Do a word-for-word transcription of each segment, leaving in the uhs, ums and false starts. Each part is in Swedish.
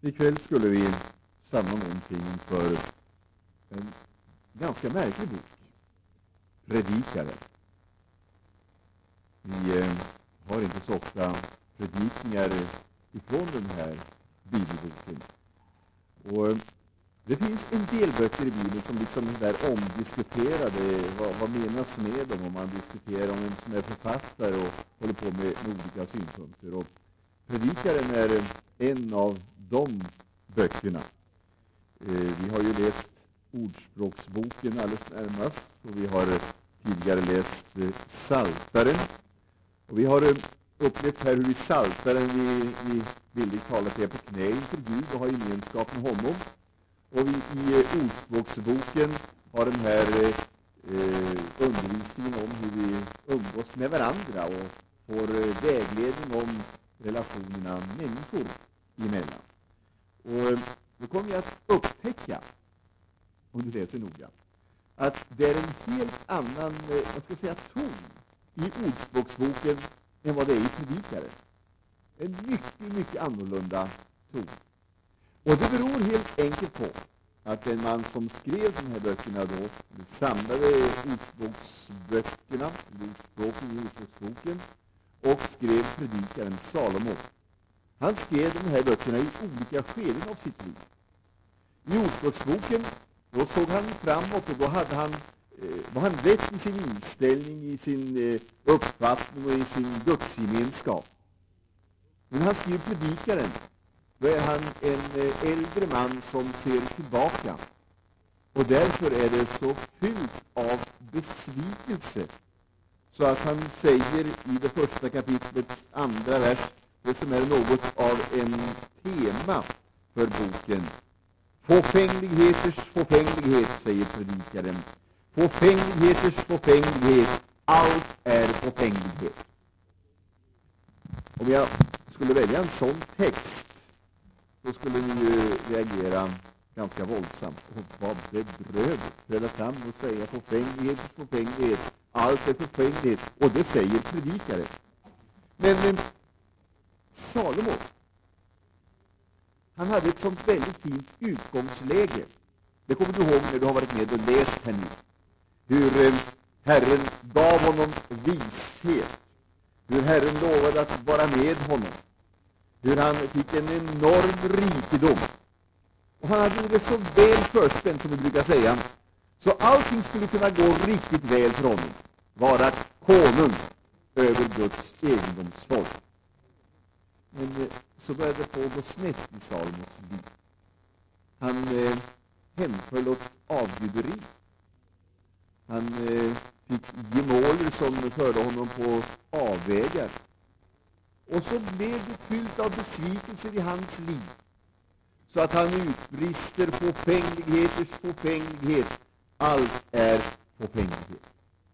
Ikväll skulle vi samla någonting för en ganska märklig bok. Predikare. Vi eh, har inte så ofta predikningar ifrån den här bibelboken. Och eh, det finns en del böcker i Bibeln som liksom är där omdiskuterade. Vad, vad menas med dem? Om man diskuterar om vem som är författare och håller på med, med olika synpunkter. Och predikaren är eh, en av de böckerna. Eh, vi har ju läst Ordspråksboken alldeles närmast, och vi har tidigare läst eh, Psaltaren. Och vi har eh, upplevt här hur i Psaltaren vi, vi bildligt talat är på knä inför Gud och har gemenskap med honom. Och vi i eh, Ordspråksboken har den här eh, undervisningen om hur vi umgås med varandra och får eh, vägledning om relationerna människor emellan. Och då kommer vi att upptäcka, om du läser noga, att det är en helt annan, vad ska jag säga, ton i Ordspråksboken än vad det är i Predikaren. En mycket, mycket annorlunda ton. Och det beror helt enkelt på att en man som skrev de här böckerna då, samlade ordspråksböckerna, ordspråken i Ordspråksboken, och skrev Predikaren Salomo. Han skrev de här böckerna i olika skeden av sitt liv. I Ordspråksboken, då såg han framåt, och då hade han, eh, var han rätt i sin inställning, i sin eh, uppfattning och i sin gudsgemenskap. Men han skrev Predikaren, då är han en eh, äldre man som ser tillbaka. Och därför är det så fyllt av besvikelse, så att han säger i det första kapitlets andra vers, det som är något av en tema för boken. Fåfängligheters fåfänglighet, säger predikaren. Fåfängligheters fåfänglighet, allt är fåfänglighet. Om jag skulle välja en sån text, så skulle ni ju reagera ganska våldsamt. Och vad bedrövligt, träda fram och säga fåfängligheters fåfänglighet, allt är fåfänglighet, och det säger predikaren. Men Salomo, han hade ett sånt väldigt fint utgångsläge. Det kommer du ihåg när du har varit med och läst här nu. Hur eh, Herren gav honom vishet. Hur Herren lovade att vara med honom. Hur han fick en enorm rikedom. Och han hade det så väl förspänt, som vi brukar säga, så allting skulle kunna gå riktigt väl för honom. Vara konung över Guds egendomsfolk. Men så började det på att gå snett i Salomos liv. Han eh, hemföll åt avguderi. Han eh, fick gemåler som förde honom på avvägar. Och så blev det fyllt av besvikelser i hans liv, så att han utbrister fåfängligheters fåfänglighet. Allt är fåfänglighet.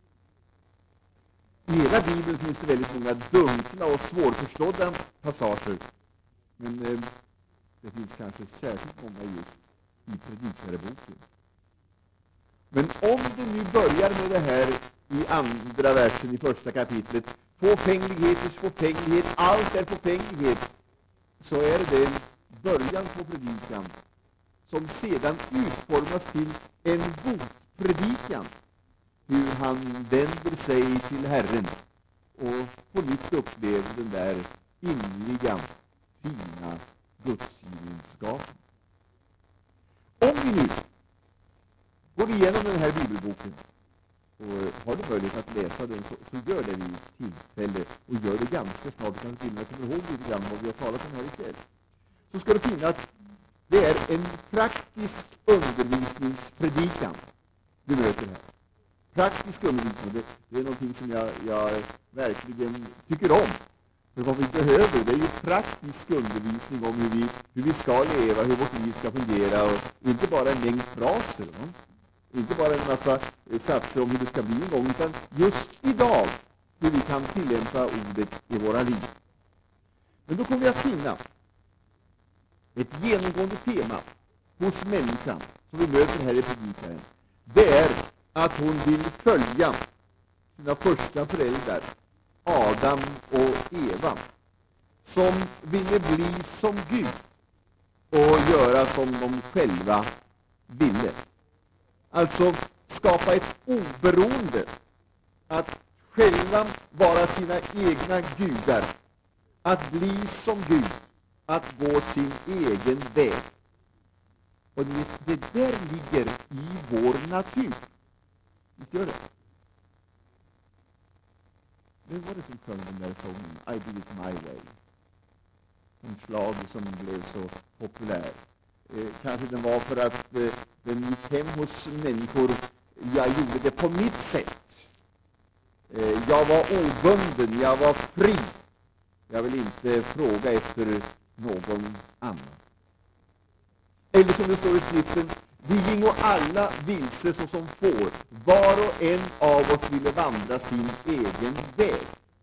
I hela Bibeln finns det väldigt många dunkla och svårförstådda passager. Men eh, det finns kanske särskilt många just i Predikareboken. Men om det nu börjar med det här i andra versen i första kapitlet, fåfängligheters fåfänglighet, allt är fåfänglighet, så är det början på predikan som sedan utformas till en botpredikan. Hur han vänder sig till Herren och på nytt upplever den där inliga, fina gudsgemenskapen. Om vi nu går igenom den här bibelboken, och har du möjlighet att läsa den, så, så gör det vid tillfälle, och gör det ganska snart. Du kanske till och med kommer ihåg lite grann vad vi har talat om här ikväll. Så ska du finna att det är en praktisk undervisningspredikan du möter här. Praktisk undervisning, det, det är någonting som jag, jag verkligen tycker om. För vad vi behöver, det är ju praktisk undervisning om hur vi, hur vi ska leva, hur vårt liv ska fungera, och inte bara en mängd fraser. Va? Inte bara en massa satser om hur det ska bli en gång, utan just idag hur vi kan tillämpa ordet i våra liv. Men då kommer vi att finna ett genomgående tema hos människan som vi möter här i predikaren. Det är att hon vill följa sina första föräldrar, Adam och Eva, som ville bli som Gud. och göra som de själva ville. Alltså skapa ett oberoende, att själva vara sina egna gudar, att bli som Gud, att gå sin egen väg. Och det, det där ligger i vår natur. Visst gör det? Vem var det som sjöng den där sången? I did it my way. En slag som blev så populär. Eh, kanske den var för att eh, den gick hem hos människor. Jag gjorde det på mitt sätt. Eh, jag var obunden, jag var fri. Jag vill inte fråga efter någon annan. Eller som det står i skriften, vi gingo alla vilse såsom får. Var och en av oss ville vandra sin egen väg.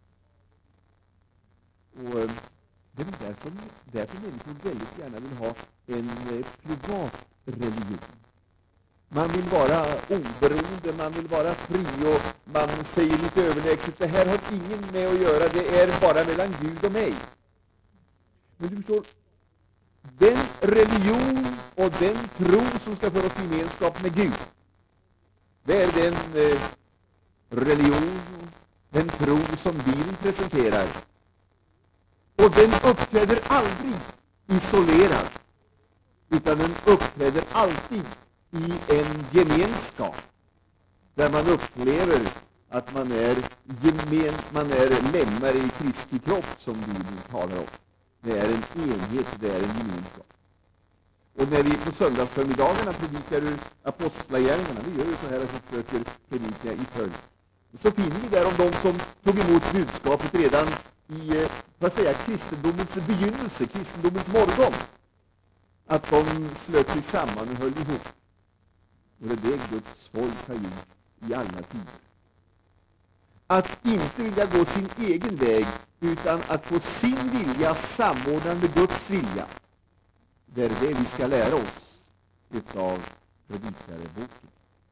Och eh, det är därför, därför människor väldigt gärna vill ha en eh, privat religion. Man vill vara oberoende, man vill vara fri, och man säger lite överlägset, så här har ingen med att göra, det är bara mellan Gud och mig. Men du förstår, den religion och den tro som ska föra oss i gemenskap med Gud, det är den eh, religion, den tro som Bibeln presenterar. Och den uppträder aldrig isolerad, utan den uppträder alltid i en gemenskap, där man upplever att man är, gemen, man är lemmar i Kristi kropp, som Bibeln talar om. Det är en enhet, det är en gemenskap. Och när vi på söndagsförmiddagarna predikar ur apostlagärningarna, vi gör ju så här att vi försöker predika i följd, så finner vi där om de som tog emot budskapet redan i, vad säger jag, kristendomens begynnelse, kristendomens morgon, att de slöt sig samman och höll ihop. Och det är det Guds folk har gjort i alla tider. Att inte vilja gå sin egen väg, utan att få sin vilja samordnad med Guds vilja. Det är det vi ska lära oss utav predikareboken.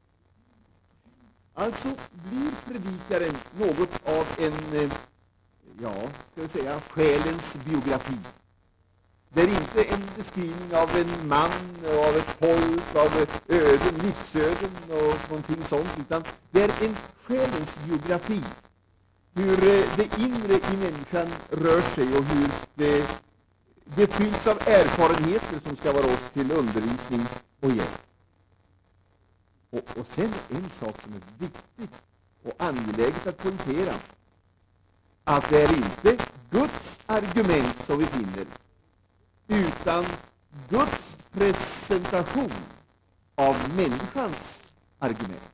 Alltså blir predikaren något av en, ja, ska vi säga, själens biografi. Det är inte en beskrivning av en man, av ett folk, av öden, livsöden och någonting sånt, utan det är en själens biografi. Hur det inre i människan rör sig och hur det, det fylls av erfarenheter som ska vara oss till undervisning och hjälp. Och, och sen en sak som är viktigt och angeläget att poängtera, att det är inte Guds argument som vi finner, utan Guds presentation av människans argument.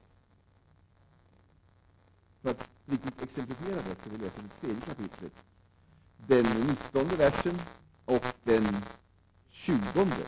För att riktigt exemplifiera det ska vi läsa det tredje kapitlet, den nittonde versen och den tjugonde.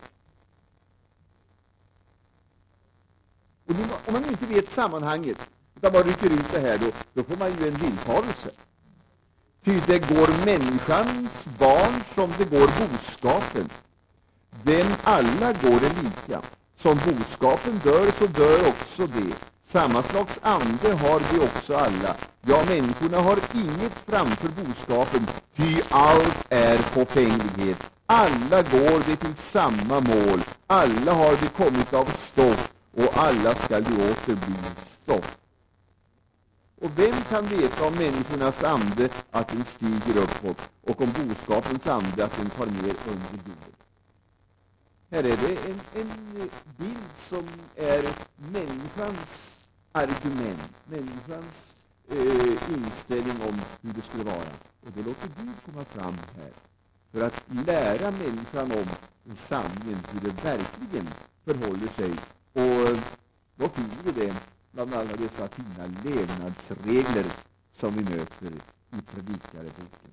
Och om man inte vet sammanhanget, utan bara rycker ut det här, då, då får man ju en villfarelse. Ty det går människans barn som det går boskapen. Den alla går det lika. Som boskapen dör, så dör också det. Samma slags ande har vi också alla. Ja, människorna har inget framför boskapen, ty allt är förfänglighet. Alla går det till samma mål. Alla har det kommit av stoff, och alla skall ju åter bli stoff. Och vem kan veta om människornas ande att den stiger uppåt, och om boskapens ande att den tar ner under jorden? Här är det en, en bild som är människans argument, människans eh, inställning om hur det skulle vara. Och det låter Gud komma fram här för att lära människan om sanningen, hur det verkligen förhåller sig. Och då finner vi det bland alla dessa fina levnadsregler som vi möter i predikareboken.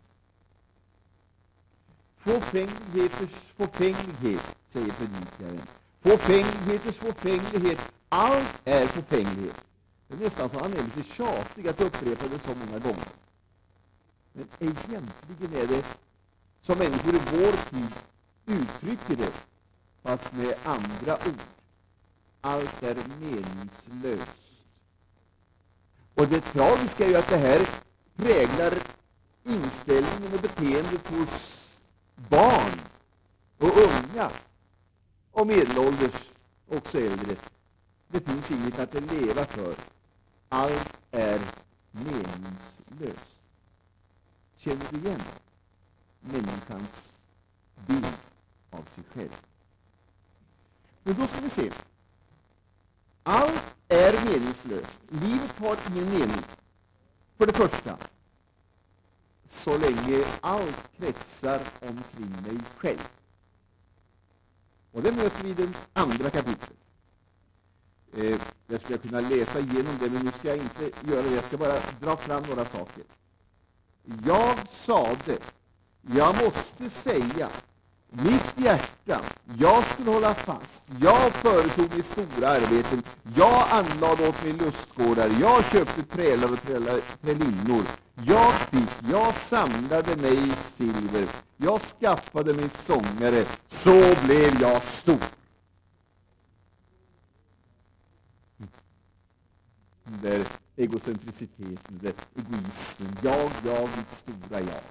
Fåfängligheters fåfänglighet, säger predikaren. Fåfängligheters fåfänglighet, allt är fåfänglighet. Det är nästan så han är lite tjatig att upprepa det så många gånger. Men egentligen är det som människor i vår tid uttrycker det, fast med andra ord. Allt är meningslöst. Och det tragiska är ju att det här präglar inställningen och beteendet hos barn och unga och medelålders, också äldre. Det finns inget att leva för. Allt är meningslöst. Känner du igen människans bild av sig själv? Men då ska vi se. Allt är meningslöst. Livet har ingen mening. För det första, så länge allt kretsar omkring mig själv. Och det möter vi i den andra kapitlet. Eh, jag skulle kunna läsa igenom det, men nu ska jag inte göra det. Jag ska bara dra fram några saker. Jag sade, jag måste säga, mitt hjärta, jag skulle hålla fast. Jag företog mig stora arbeten. Jag anlade åt mig lustgårdar. Jag köpte trälar och trälar, trälinnor. Jag fick, jag samlade mig silver. Jag skaffade mig sångare. Så blev jag stor. Den där egocentriciteten, den där egoismen. Jag, jag, mitt stora jag.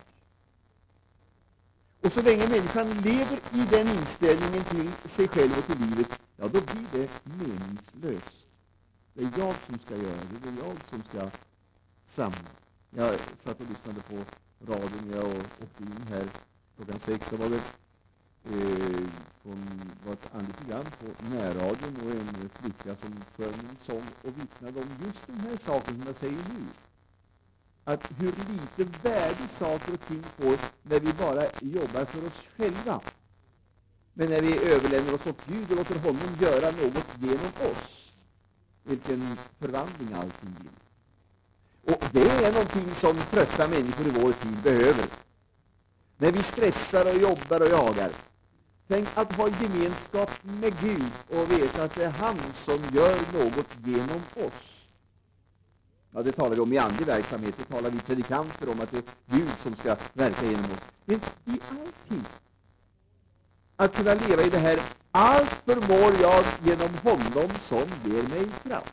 Och så länge människan lever i den inställningen till sig själv och till livet, ja, då blir det meningslöst. Det är jag som ska göra det, det är jag som ska samla. Jag satt och lyssnade på radion när jag åkte in här klockan sex. Det var det eh, från, var ett annat program på närradion och en flicka som sjöng en sång och vittnade om just den här saken som jag säger nu. Att hur lite värde saker och ting får när vi bara jobbar för oss själva. Men när vi överlämnar oss åt Gud och låter honom göra något genom oss. Vilken förvandling allting blir. Och det är någonting som trötta människor i vår tid behöver. När vi stressar och jobbar och jagar. Tänk att ha gemenskap med Gud och veta att det är han som gör något genom oss. Ja, det talar vi om i andlig verksamhet. Det talar vi predikanter om att det är Gud som ska verka genom oss. Men i allting. Att kunna leva i det här. Allt förmår jag genom honom som ger mig kraft.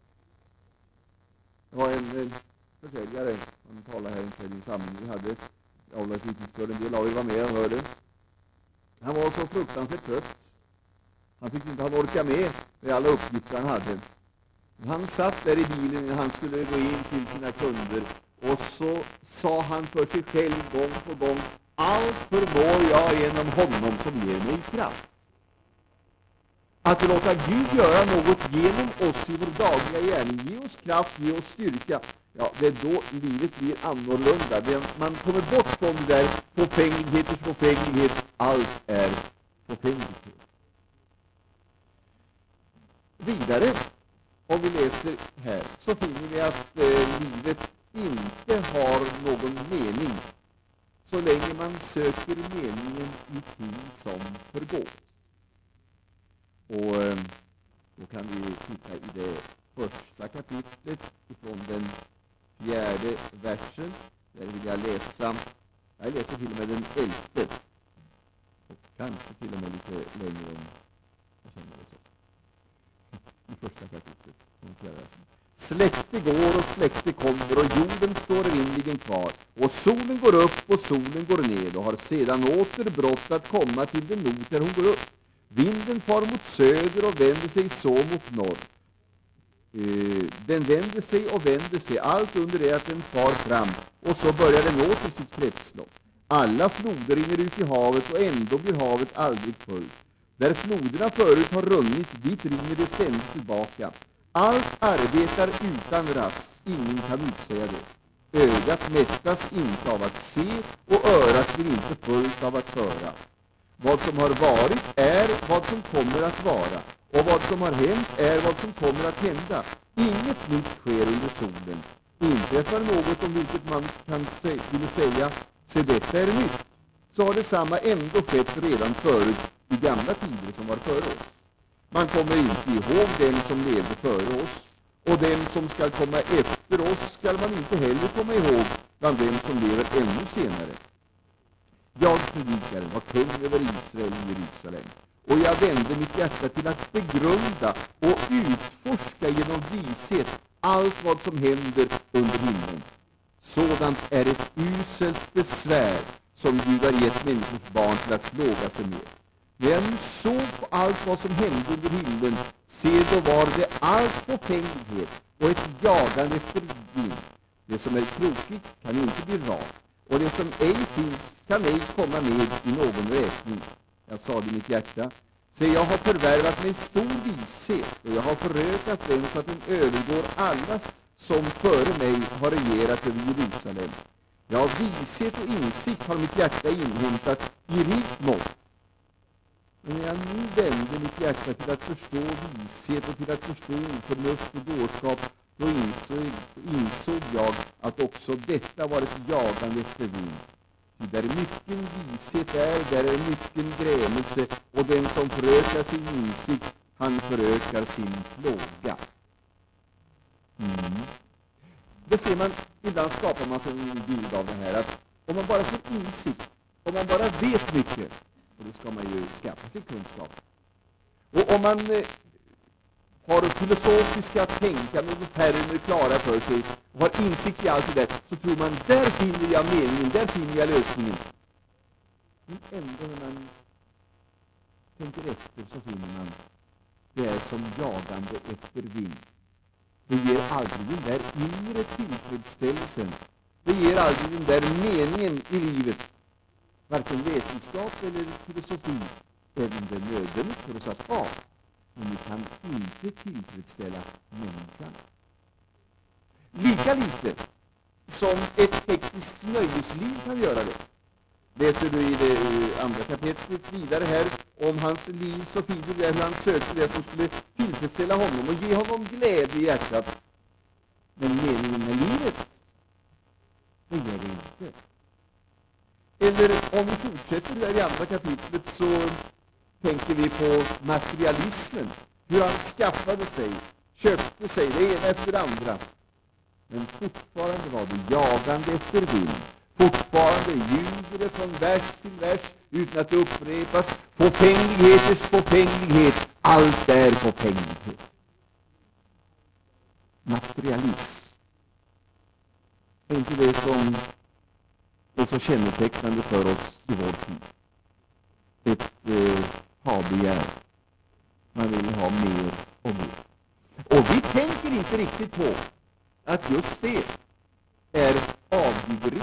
Det var en eh, försäljare. Han talade här i din samling. Vi hade avlat vittnesbörd. En del av er var med och hörde. Han var så fruktansvärt trött. Han tyckte inte han orkade med med alla uppgifter han hade. Han satt där i bilen när han skulle gå in till sina kunder och så sa han för sig själv gång på gång: allt förmår jag genom honom som ger mig kraft. Att låta Gud göra något genom oss i vår dagliga gärning, ge oss kraft, ge oss styrka, ja, det är då livet blir annorlunda. Det, man kommer bort från det där fåfängligheters fåfänglighet. Allt är fåfänglighet. Vidare, om vi läser här, så finner vi att eh, livet inte har någon mening så länge man söker meningen i ting som förgår. Och eh, då kan vi titta i det första kapitlet ifrån den fjärde versen. Där vill jag läsa, jag läser till och med den elfte. Och kanske till och med lite längre än jag känner det så. I första kapitlet, från fjärde versen. Släkte går och släkte kommer och jorden står evinnerligen kvar. Och solen går upp och solen går ned och har sedan åter brått att komma till den ort där hon går upp. Vinden far mot söder och vänder sig så mot norr. Uh, den vänder sig och vänder sig, allt under det att den far fram, och så börjar den åter sitt kretslopp. Alla floder rinner ut i havet och ändå blir havet aldrig fullt. Där floderna förut har runnit, dit rinner det ständigt tillbaka. Allt arbetar utan rast, ingen kan utsäga det. Ögat mättas inte av att se och örat blir inte fullt av att höra. Vad som har varit är vad som kommer att vara, och vad som har hänt är vad som kommer att hända. Inget nytt sker under solen. Inträffar något om vilket man kan sä- vilja säga, se detta är nytt, så har detsamma ändå skett redan förut i gamla tider som var före oss. Man kommer inte ihåg den som levde före oss, och den som skall komma efter oss skall man inte heller komma ihåg bland dem som lever ännu senare. Jag, predikaren, var kung över Israel i Jerusalem, och jag vände mitt hjärta till att begrunda och utforska genom vishet allt vad som händer under himlen. Sådant är ett uselt besvär som Gud har gett människors barn till att plåga sig med. När jag nu såg på allt vad som hände under himlen, se då var det allt förfänglighet och ett jagande efter vind. Det som är krokigt kan inte bli rakt, och det som ej finns kan ej komma med i någon räkning. Jag sa det i mitt hjärta, se, jag har förvärvat mig stor vishet, och jag har förökat den så att den övergår alla som före mig har regerat över Jerusalem. Ja, vishet och insikt har mitt hjärta inhämtat i rikt mått. Men när jag nu vände mitt hjärta till att förstå vishet och till att förstå oförnuft och dårskap, då insåg, insåg jag att också detta var ett jagande efter vind. Ty där mycken vishet är, där är mycken grämelse, och den som förökar sin insikt, han förökar sin plåga. Mm. Det ser man, ibland skapar man sig en bild av det här, att om man bara får insikt, om man bara vet mycket, och det ska man ju skaffa sig kunskap, och om man eh, har filosofiska tänkanden och termer klara för sig och har insikt i allt det där, så tror man, där finner jag meningen, där finner jag lösningen. Men ändå när man tänker efter så finner man, det är som jagande efter vind. Det ger aldrig den där inre tillfredsställelsen. Det ger aldrig den där meningen i livet. Varken vetenskap eller filosofi, även det är nödvändigt för oss att ha. Men vi kan inte tillfredsställa människan. Lika lite som ett hektiskt nöjesliv kan göra det. Läser du i det andra kapitlet vidare här om hans liv, så finner du där hur han sökte det som skulle tillfredsställa honom och ge honom glädje i hjärtat. Men meningen med livet, det gör det inte. Eller om vi fortsätter där i andra kapitlet, så tänker vi på materialismen. Hur han skaffade sig, köpte sig det ena efter det andra. Men fortfarande var det jagande efter vind. Fortfarande ljuger det från vers till vers utan att det upprepas. Förfängligheters förfänglighet. Allt är förfänglighet. Materialism. Är inte det som är så kännetecknande för oss i vår tid? Ett eh, ha-begär. Man vill ha mer och mer. Och vi tänker inte riktigt på att just det är avguderi.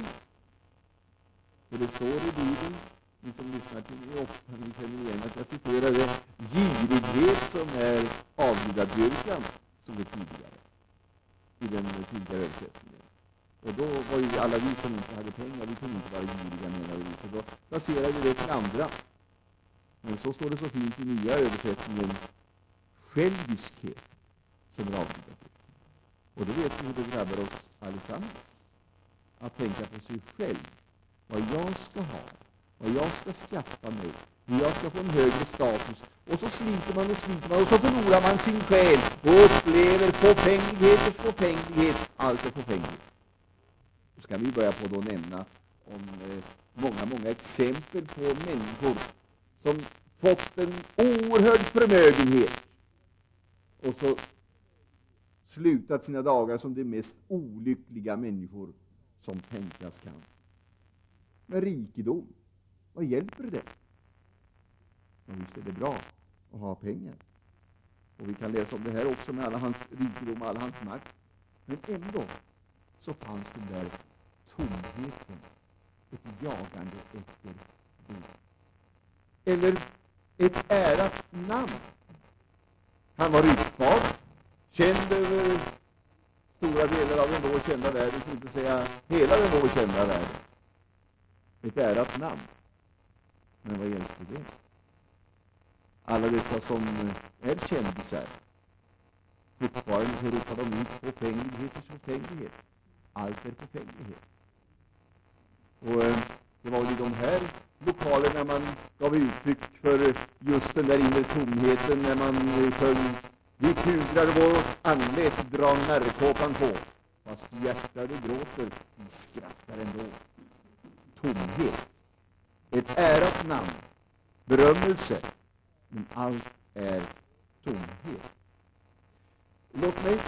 För det står i Bibeln, ni som lyssnar till mig ofta, ni känner igen att jag citerar det, girighet som är avgudadyrkan, som det tidigare, i den tidigare översättningen. Och då var ju alla vi som inte hade pengar, vi kunde inte vara giriga, menar vi, så då placerade vi det till andra. Men så står det så fint i nya översättningen, själviskhet som är avgudadyrkan. Och då vet vi hur det drabbar oss allesammans. Att tänka på sig själv. Vad jag ska ha. Vad jag ska skaffa mig. Hur jag ska få en högre status. Och så sliter man och sliter man. Och så förlorar man sin själ. Och upplever förfängligheters förfänglighet. Allt är förfängligt. Så ska vi börja på då nämna om eh, många, många exempel på människor som fått en oerhörd förmögenhet. Och så slutat sina dagar som de mest olyckliga människor som tänkas kan. Men rikedom, vad hjälper det? Och visst är det bra att ha pengar. Och vi kan läsa om det här också med alla hans rikedom och all hans makt. Men ändå så fanns den där tomheten, ett jagande efter det. Eller ett ärat namn. Han var ryktbar, känd över stora delar av den då kända världen, för inte säga hela den då kända världen. Ett ärat namn. Men vad hjälper det? Alla dessa som är kändisar, fortfarande så ropar de ut förfängligheters förfänglighet. Allt är förfänglighet. Och eh, det var ju de här lokalerna man gav uttryck för just den där inre tomheten, när man eh, sjöng vi kuglar vår anlät, drar närkåpan på. Fast hjärtat det gråter, vi skrattar ändå. Tomhet. Ett ärat namn. Berömmelse. Men allt är tomhet. Låt mig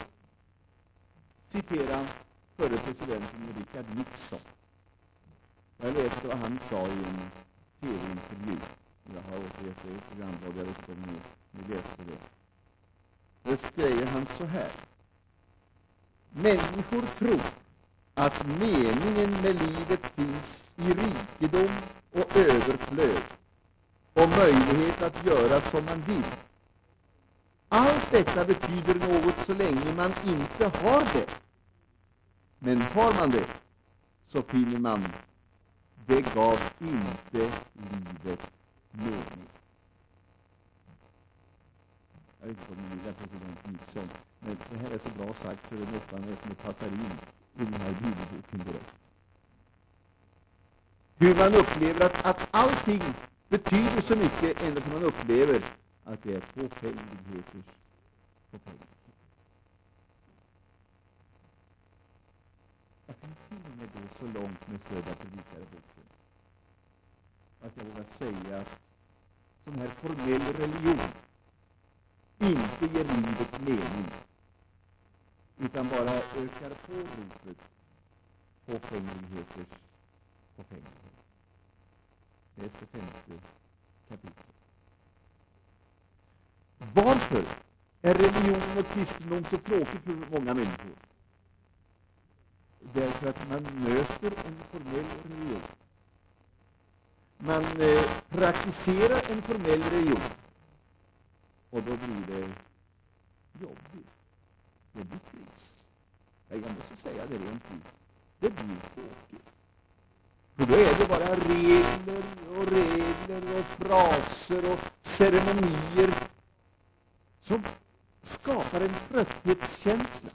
citera förre presidenten Richard Nixon. Jag läste vad han sa i en T V-intervju. Jag har återgett det i programblad, jag vet inte om ni, ni läste det. Då säger han så här: människor tror att meningen med livet finns i rikedom och överflöd och möjlighet att göra som man vill. Allt detta betyder något så länge man inte har det. Men har man det, så finner man det gav inte livet mening. Jag vet inte om ni vill president Nixon, men det här är så bra sagt så det nästan är som det passar in i den här bibelboken direkt. Hur man upplever att, att allting betyder så mycket ändå för man upplever att det är fåfängligheters fåfänglighet. Jag kan till och med gå så långt med stöd av predikare-boken att jag vågar säga att sån här formell religion inte ger livet mening utan bara ökar på ropet fåfängligheters fåfänglighet. Läs det femte kapitlet. Varför är religion och kristendom så tråkigt för många människor? Därför att man möter en formell religion. Man eh, praktiserar en formell religion. Och då blir det jobbigt. Det blir trist. Jag måste säga det rent ut. Det blir tråkigt. För då är det bara regler och regler och fraser och ceremonier som skapar en trötthetskänsla.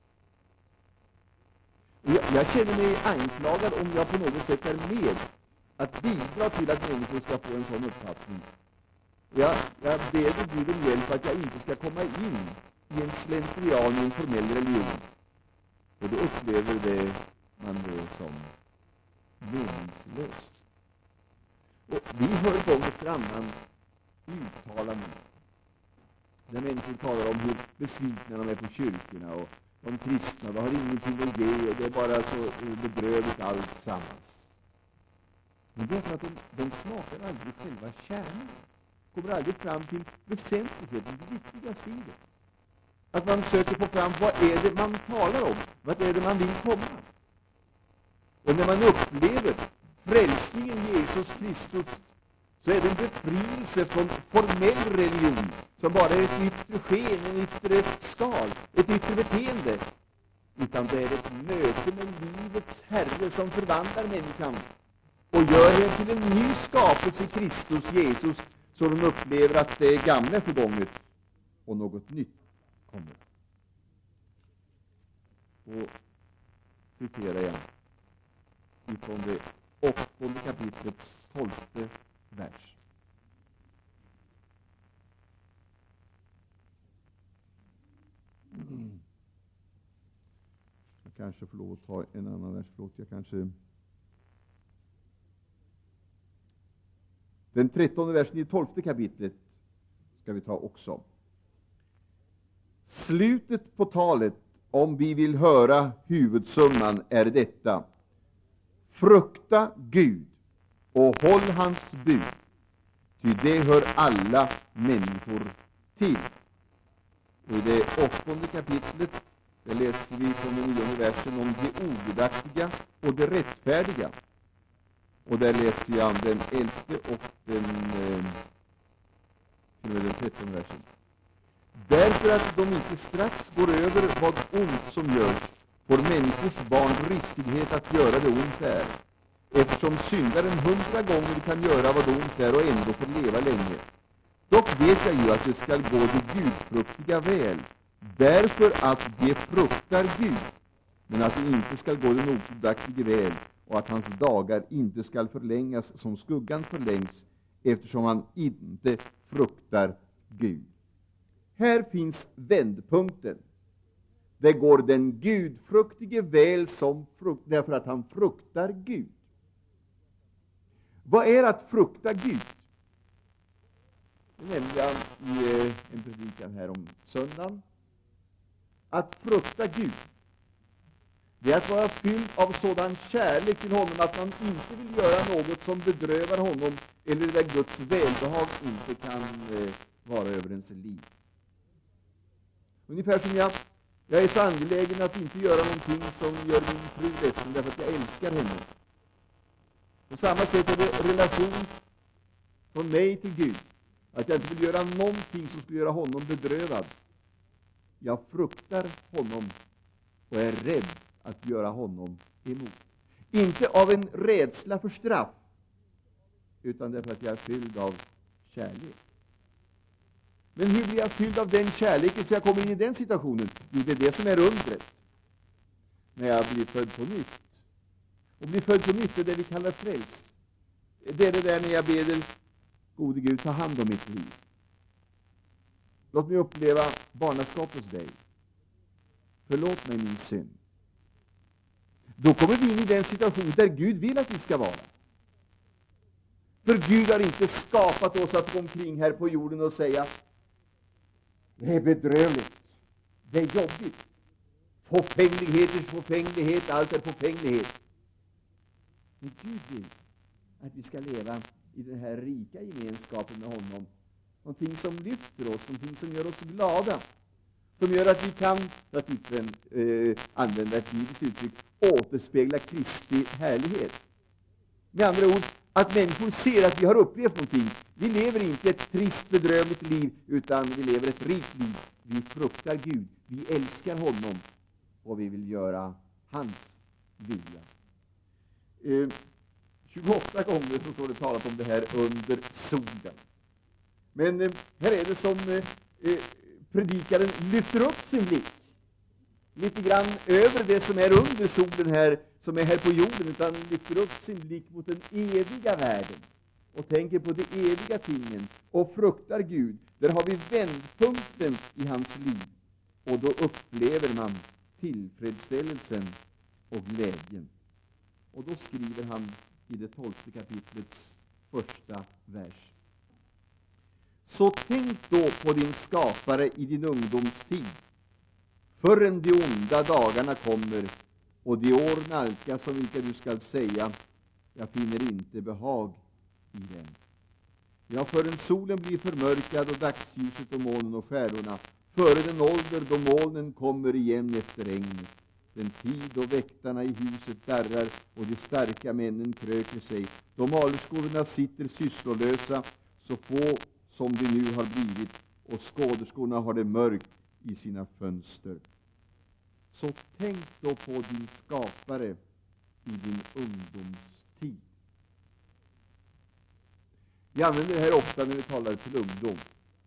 Jag, jag känner mig anklagad om jag på något sätt är med att bidra till att människor ska få en sån uppfattning. Jag, jag ber Gud om hjälp att jag inte ska komma in i en slentrian i en formell religion. Och då upplever det man det som meningslöst. Och vi hör gång efter annan uttalanden där människor talar om hur besvikna de är på kyrkorna och de kristna, de har ingenting att ge och det är bara så bedrövligt allt sammans. Men det är för att de, de smakar aldrig själva kärnan. Kommer aldrig fram till väsentligheten, det viktigaste i det. Att man söker få fram vad är det man talar om, vad är det man vill komma. Och när man upplever frälsningen Jesus Kristus så är det en befrielse från formell religion som bara är ett yttre sken, en yttre skal, ett yttre beteende. Utan det är ett möte med livets Herre som förvandlar människan och gör henne till en ny skapelse i Kristus Jesus, så de upplever att det gamla är förgånget och något nytt kommer. Och citerar jag ifrån det åttonde kapitlets tolfte vers. Mm. Jag kanske får lov att ta en annan vers, förlåt, jag kanske... Den trettonde versen i tolfte kapitlet ska vi ta också. Slutet på talet, om vi vill höra huvudsumman, är detta: frukta Gud och håll hans bud, ty det hör alla människor till. Och i det åttonde kapitlet där läser vi från den nionde versen om det ogudaktiga och det rättfärdiga. Och där läser jag den elfte och den, eh, den trettonde versen. Därför att de inte strax går över vad ont som görs, får människors barn ristighet att göra det ont är. Eftersom syndaren hundra gånger kan göra vad ont är och ändå får leva länge. Dock vet jag ju att det skall gå de gudfruktiga väl, därför att de fruktar Gud, men att det inte skall gå den ogudaktige väl, och att hans dagar inte skall förlängas som skuggan förlängs, eftersom han inte fruktar Gud. Här finns vändpunkten. Det går den gudfruktige väl som frukt, därför att han fruktar Gud. Vad är att frukta Gud? Det nämnde jag i en predikan här om söndagen. Att frukta Gud, Det är att vara fylld av sådan kärlek till honom att man inte vill göra något som bedrövar honom eller där Guds välbehag inte kan eh, vara över ens liv. Ungefär som jag, jag är så angelägen att inte göra någonting som gör min fru ledsen därför att jag älskar henne. På samma sätt är det relation från mig till Gud. Att jag inte vill göra någonting som skulle göra honom bedrövad. Jag fruktar honom och är rädd att göra honom emot. Inte av en rädsla för straff, utan därför att jag är fylld av kärlek. Men hur blir jag fylld av den kärleken så jag kommer in i den situationen? Jo, det är det som är undret. När jag blir född på nytt. Och blir född på nytt är det vi kallar frälst. Det är det där när jag ber gode Gud, ta hand om mitt liv. Låt mig uppleva barnaskap hos dig. Förlåt mig min synd. Då kommer vi in i den situation där Gud vill att vi ska vara. För Gud har inte skapat oss att gå omkring här på jorden och säga det är bedrövligt, det är jobbigt, fåfängligheters fåfänglighet, allt är fåfänglighet. Men Gud vill att vi ska leva i den här rika gemenskapen med honom. Någonting som lyfter oss, någonting som gör oss glada. Som gör att vi kan, för att äh, använda ett bibliskt uttryck, återspegla Kristi härlighet. Med andra ord, att människor ser att vi har upplevt någonting. Vi lever inte ett trist, bedrövligt liv, utan vi lever ett rikt liv. Vi fruktar Gud, vi älskar honom och vi vill göra hans vilja. Eh, tjugoåtta gånger så står det talat om det här under solen. Men eh, här är det som eh, predikaren lyfter upp sin blick lite grann över det som är under solen här, som är här på jorden, utan lyfter upp sin blick mot den eviga världen och tänker på de eviga tingen och fruktar Gud. Där har vi vändpunkten i hans liv, och då upplever man tillfredsställelsen och glädjen. Och då skriver han i det tolfte kapitlets första vers: så tänk då på din skapare i din ungdomstid, förrän de onda dagarna kommer och de år nalkas om vilka du skall säga, jag finner inte behag i dem. Ja, förrän solen blir förmörkad och dagsljuset och månen och stjärnorna, före den ålder då molnen kommer igen efter regnet, den tid då väktarna i huset darrar och de starka männen kröker sig, då malerskorna sitter sysslolösa, så få som de nu har blivit, och skåderskorna har det mörkt i sina fönster. Så tänk då på din skapare i din ungdomstid. Vi använder det här ofta när vi talar till ungdom.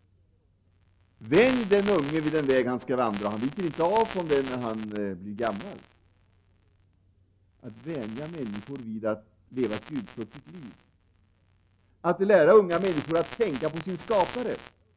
Vänd den unge vid den väg han ska vandra. Han viker inte av från den när han eh, blir gammal. Att vänja människor vid att leva ett gudfruktigt liv. Att lära unga människor att tänka på sin skapare.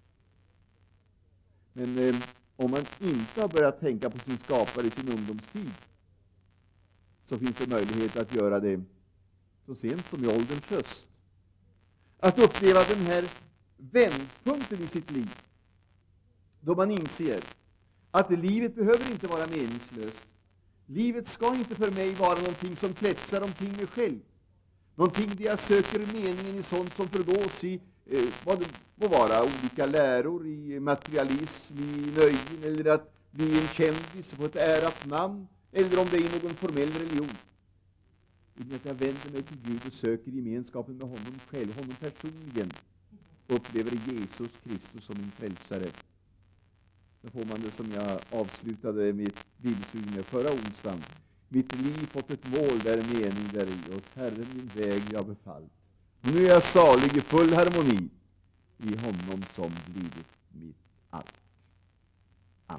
Men eh, om man inte har börjat tänka på sin skapare i sin ungdomstid, så finns det möjlighet att göra det så sent som i ålderns höst. Att uppleva den här vändpunkten i sitt liv, då man inser att livet behöver inte vara meningslöst. Livet ska inte för mig vara någonting som kretsar omkring mig själv. Någonting där jag söker meningen i sånt som förgås i eh, vad det må vara, olika läror, i materialism, i nöjen, eller att bli en kändis och få ett ärat namn, eller om det är någon formell religion. Utan att jag vänder mig till Gud och söker gemenskapen med honom själv, honom personligen, och upplever Jesus Kristus som min frälsare. Då får man det som jag avslutade mitt bibelstudium med förra onsdagen. Mitt liv fått ett mål där mening där i, och Herren min väg jag befallt. Nu är jag salig i full harmoni i honom som blivit mitt allt. Amen.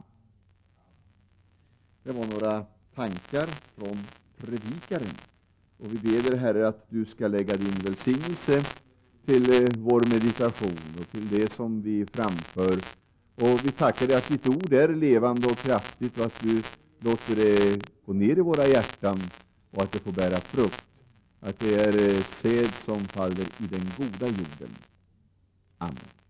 Det var några tankar från predikaren. Och vi ber, Herre, att du ska lägga din välsignelse till vår meditation och till det som vi framför. Och vi tackar dig att ditt ord är levande och kraftigt, och att du låter det gå ner i våra hjärtan och att det får bära frukt. Att det är säd som faller i den goda jorden. Amen.